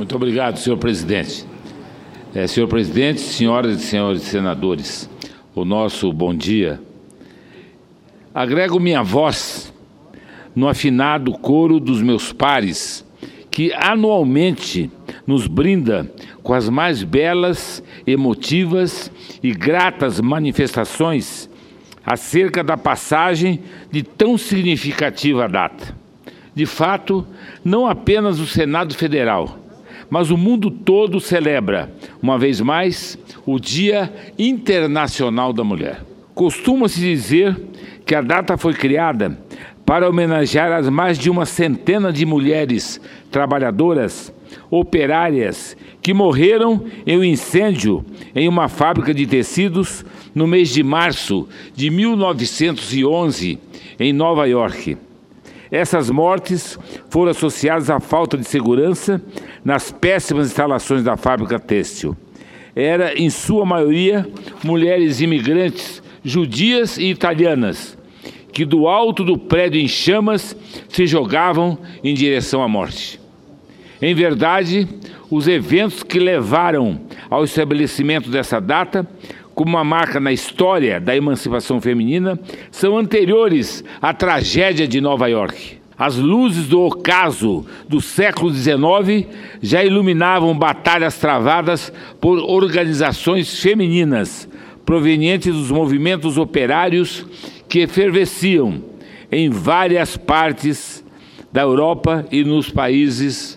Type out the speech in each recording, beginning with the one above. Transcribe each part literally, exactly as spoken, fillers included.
Muito obrigado, senhor presidente. É, senhor presidente, senhoras e senhores senadores, o nosso bom dia. Agrego minha voz no afinado coro dos meus pares, que anualmente nos brinda com as mais belas, emotivas e gratas manifestações acerca da passagem de tão significativa data. De fato, não apenas o Senado Federal, mas o mundo todo celebra, uma vez mais, o Dia Internacional da Mulher. Costuma-se dizer que a data foi criada para homenagear as mais de uma centena de mulheres trabalhadoras, operárias, que morreram em um incêndio em uma fábrica de tecidos no mês de março de mil novecentos e onze, em Nova York. Essas mortes foram associadas à falta de segurança nas péssimas instalações da fábrica têxtil. Era, em sua maioria, mulheres imigrantes, judias e italianas, que do alto do prédio em chamas se jogavam em direção à morte. Em verdade, os eventos que levaram ao estabelecimento dessa data, como uma marca na história da emancipação feminina, são anteriores à tragédia de Nova York. As luzes do ocaso do século dezenove já iluminavam batalhas travadas por organizações femininas, provenientes dos movimentos operários que efervesciam em várias partes da Europa e nos países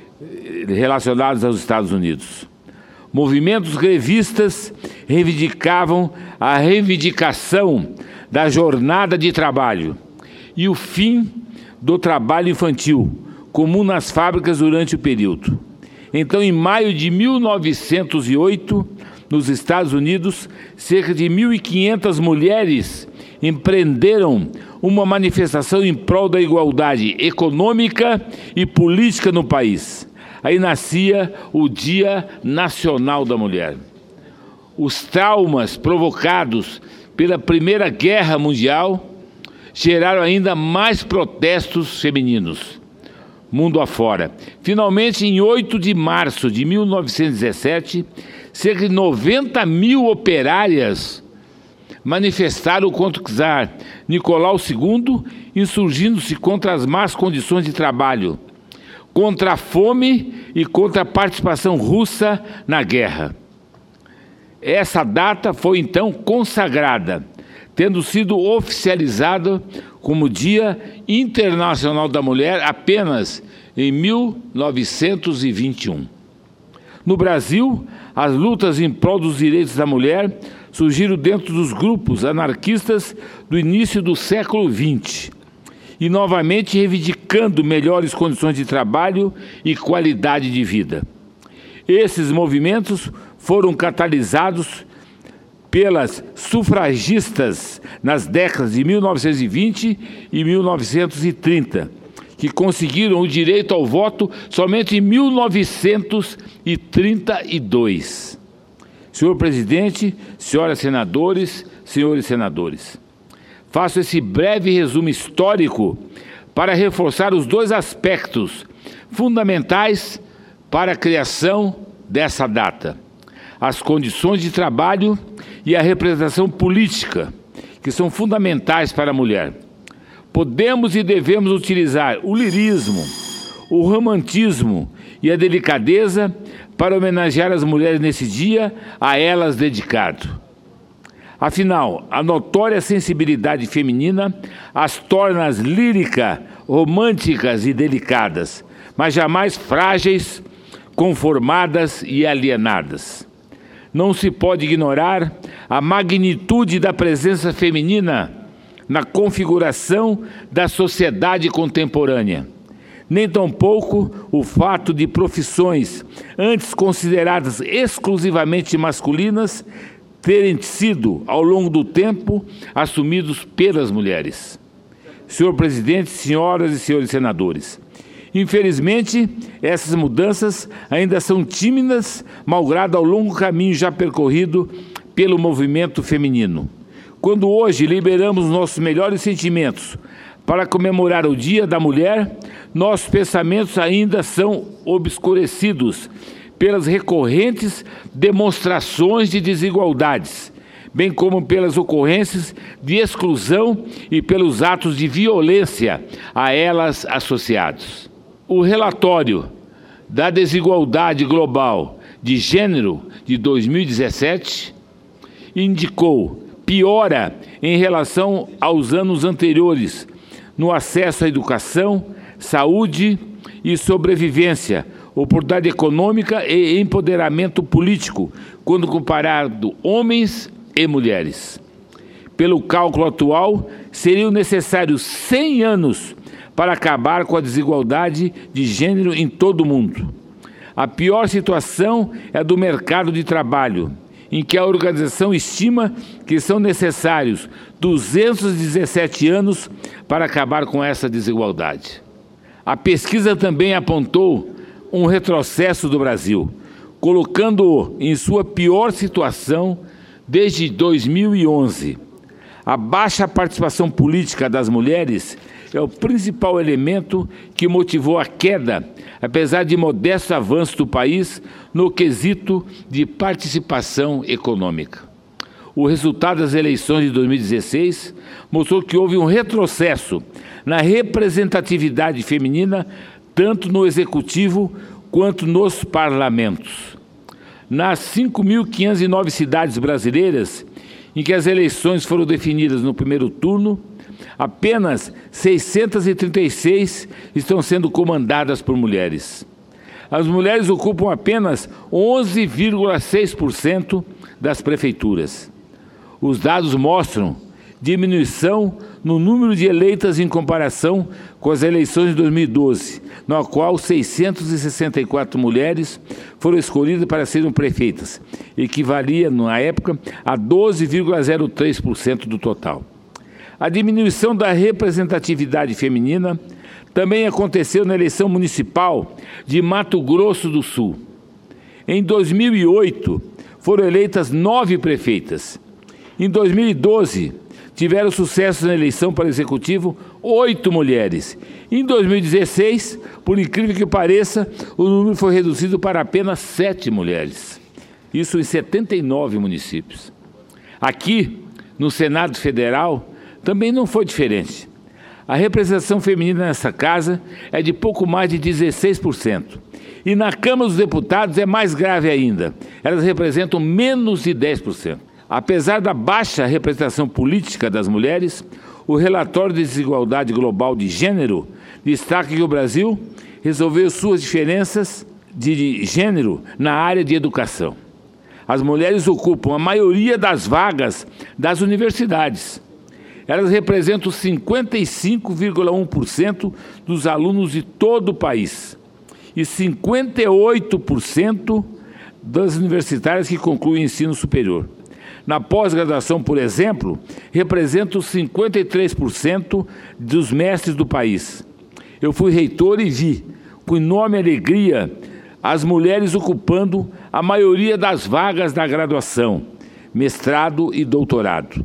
relacionados aos Estados Unidos. Movimentos grevistas reivindicavam a reivindicação da jornada de trabalho e o fim do trabalho infantil, comum nas fábricas durante o período. Então, em maio de mil novecentos e oito, nos Estados Unidos, cerca de mil e quinhentas mulheres empreenderam uma manifestação em prol da igualdade econômica e política no país. Aí nascia o Dia Nacional da Mulher. Os traumas provocados pela Primeira Guerra Mundial geraram ainda mais protestos femininos, mundo afora. Finalmente, em oito de março de mil novecentos e dezessete, cerca de noventa mil operárias manifestaram contra o czar Nicolau segundo, insurgindo-se contra as más condições de trabalho, contra a fome e contra a participação russa na guerra. Essa data foi então consagrada, tendo sido oficializada como Dia Internacional da Mulher apenas em mil novecentos e vinte e um. No Brasil, as lutas em prol dos direitos da mulher surgiram dentro dos grupos anarquistas do início do século vinte, e novamente reivindicando melhores condições de trabalho e qualidade de vida. Esses movimentos foram catalisados pelas sufragistas nas décadas de mil novecentos e vinte e mil novecentos e trinta, que conseguiram o direito ao voto somente em mil novecentos e trinta e dois. Senhor presidente, senhoras senadores, senhores senadores, faço esse breve resumo histórico para reforçar os dois aspectos fundamentais para a criação dessa data: as condições de trabalho e a representação política, que são fundamentais para a mulher. Podemos e devemos utilizar o lirismo, o romantismo e a delicadeza para homenagear as mulheres nesse dia a elas dedicado. Afinal, a notória sensibilidade feminina as torna líricas, românticas e delicadas, mas jamais frágeis, conformadas e alienadas. Não se pode ignorar a magnitude da presença feminina na configuração da sociedade contemporânea, nem tampouco o fato de profissões antes consideradas exclusivamente masculinas terem sido, ao longo do tempo, assumidos pelas mulheres. Senhor presidente, senhoras e senhores senadores, infelizmente, essas mudanças ainda são tímidas, malgrado ao longo caminho já percorrido pelo movimento feminino. Quando hoje liberamos nossos melhores sentimentos para comemorar o Dia da Mulher, nossos pensamentos ainda são obscurecidos pelas recorrentes demonstrações de desigualdades, bem como pelas ocorrências de exclusão e pelos atos de violência a elas associados. O relatório da desigualdade global de gênero de dois mil e dezessete indicou piora em relação aos anos anteriores no acesso à educação, saúde e sobrevivência, oportunidade econômica e empoderamento político, quando comparado homens e mulheres. Pelo cálculo atual, seriam necessários cem anos para acabar com a desigualdade de gênero em todo o mundo. A pior situação é a do mercado de trabalho, em que a organização estima que são necessários duzentos e dezessete anos para acabar com essa desigualdade. A pesquisa também apontou um retrocesso do Brasil, colocando-o em sua pior situação desde dois mil e onze. A baixa participação política das mulheres é o principal elemento que motivou a queda, apesar de modesto avanço do país no quesito de participação econômica. O resultado das eleições de dois mil e dezesseis mostrou que houve um retrocesso na representatividade feminina, tanto no executivo quanto nos parlamentos. Nas cinco mil quinhentas e nove cidades brasileiras, em que as eleições foram definidas no primeiro turno, apenas seiscentas e trinta e seis estão sendo comandadas por mulheres. As mulheres ocupam apenas onze vírgula seis por cento das prefeituras. Os dados mostram diminuição no número de eleitas em comparação com as eleições de dois mil e doze, na qual seiscentas e sessenta e quatro mulheres foram escolhidas para serem prefeitas, equivalia, na época, a doze vírgula zero três por cento do total. A diminuição da representatividade feminina também aconteceu na eleição municipal de Mato Grosso do Sul. Em dois mil e oito, foram eleitas nove prefeitas. Em dois mil e doze, tiveram sucesso na eleição para o executivo oito mulheres. Em dois mil e dezesseis, por incrível que pareça, o número foi reduzido para apenas sete mulheres. Isso em setenta e nove municípios. Aqui, no Senado Federal, também não foi diferente. A representação feminina nessa casa é de pouco mais de dezesseis por cento. E na Câmara dos Deputados é mais grave ainda. Elas representam menos de dez por cento. Apesar da baixa representação política das mulheres, o relatório de desigualdade global de gênero destaca que o Brasil resolveu suas diferenças de gênero na área de educação. As mulheres ocupam a maioria das vagas das universidades. Elas representam cinquenta e cinco vírgula um por cento dos alunos de todo o país e cinquenta e oito por cento das universitárias que concluem o ensino superior. Na pós-graduação, por exemplo, representam cinquenta e três por cento dos mestres do país. Eu fui reitor e vi, com enorme alegria, as mulheres ocupando a maioria das vagas da graduação, mestrado e doutorado.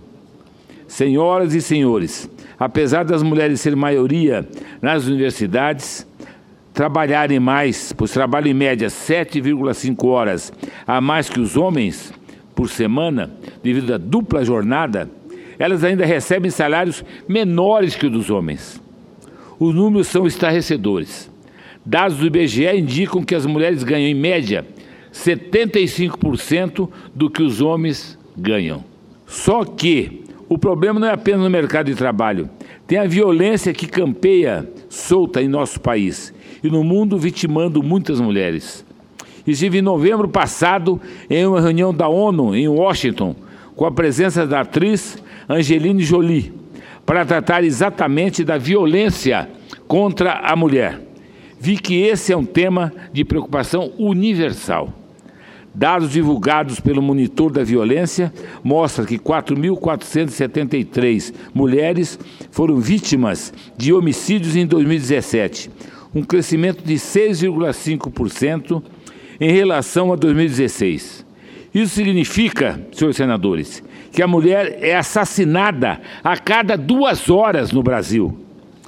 Senhoras e senhores, apesar das mulheres serem maioria nas universidades, trabalharem mais, pois trabalham em média sete vírgula cinco horas a mais que os homens por semana, devido à dupla jornada, elas ainda recebem salários menores que os dos homens. Os números são estarrecedores. Dados do I B G E indicam que as mulheres ganham, em média, setenta e cinco por cento do que os homens ganham. Só que o problema não é apenas no mercado de trabalho. Tem a violência que campeia solta em nosso país e no mundo, vitimando muitas mulheres. Estive em novembro passado em uma reunião da ONU em Washington, com a presença da atriz Angelina Jolie, para tratar exatamente da violência contra a mulher. Vi que esse é um tema de preocupação universal. Dados divulgados pelo Monitor da Violência mostram que quatro mil quatrocentas e setenta e três mulheres foram vítimas de homicídios em dois mil e dezessete, um crescimento de seis vírgula cinco por cento em relação a dois mil e dezesseis. Isso significa, senhores senadores, que a mulher é assassinada a cada duas horas no Brasil.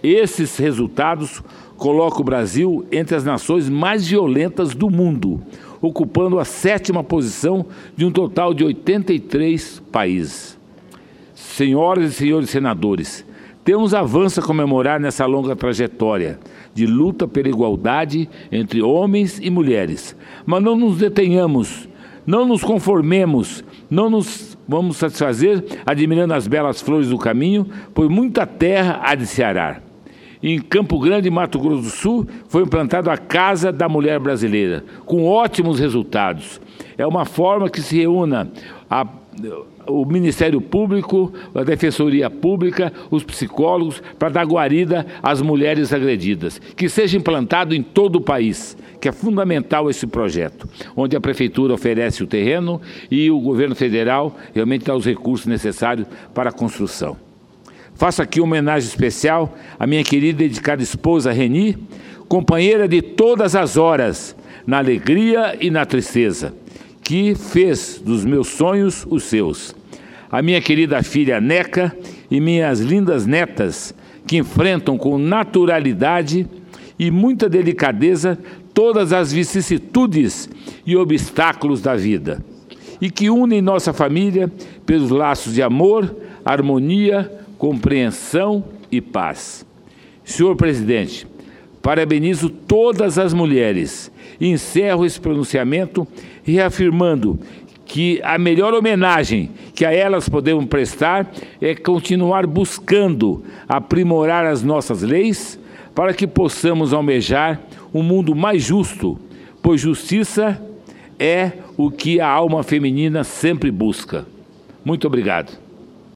Esses resultados colocam o Brasil entre as nações mais violentas do mundo, ocupando a sétima posição de um total de oitenta e três países. Senhoras e senhores senadores, temos avanço a comemorar nessa longa trajetória de luta pela igualdade entre homens e mulheres. Mas não nos detenhamos, não nos conformemos, não nos vamos satisfazer admirando as belas flores do caminho, pois muita terra há de se arar. Em Campo Grande, Mato Grosso do Sul, foi implantada a Casa da Mulher Brasileira, com ótimos resultados. É uma forma que se reúna a, o Ministério Público, a Defensoria Pública, os psicólogos, para dar guarida às mulheres agredidas. Que seja implantado em todo o país, que é fundamental esse projeto, onde a Prefeitura oferece o terreno e o Governo Federal realmente dá os recursos necessários para a construção. Faço aqui uma homenagem especial à minha querida e dedicada esposa Reni, companheira de todas as horas, na alegria e na tristeza, que fez dos meus sonhos os seus. A minha querida filha Neca e minhas lindas netas, que enfrentam com naturalidade e muita delicadeza todas as vicissitudes e obstáculos da vida, e que unem nossa família pelos laços de amor, harmonia, compreensão e paz. Senhor Presidente, parabenizo todas as mulheres e encerro esse pronunciamento reafirmando que a melhor homenagem que a elas podemos prestar é continuar buscando aprimorar as nossas leis para que possamos almejar um mundo mais justo, pois justiça é o que a alma feminina sempre busca. Muito obrigado.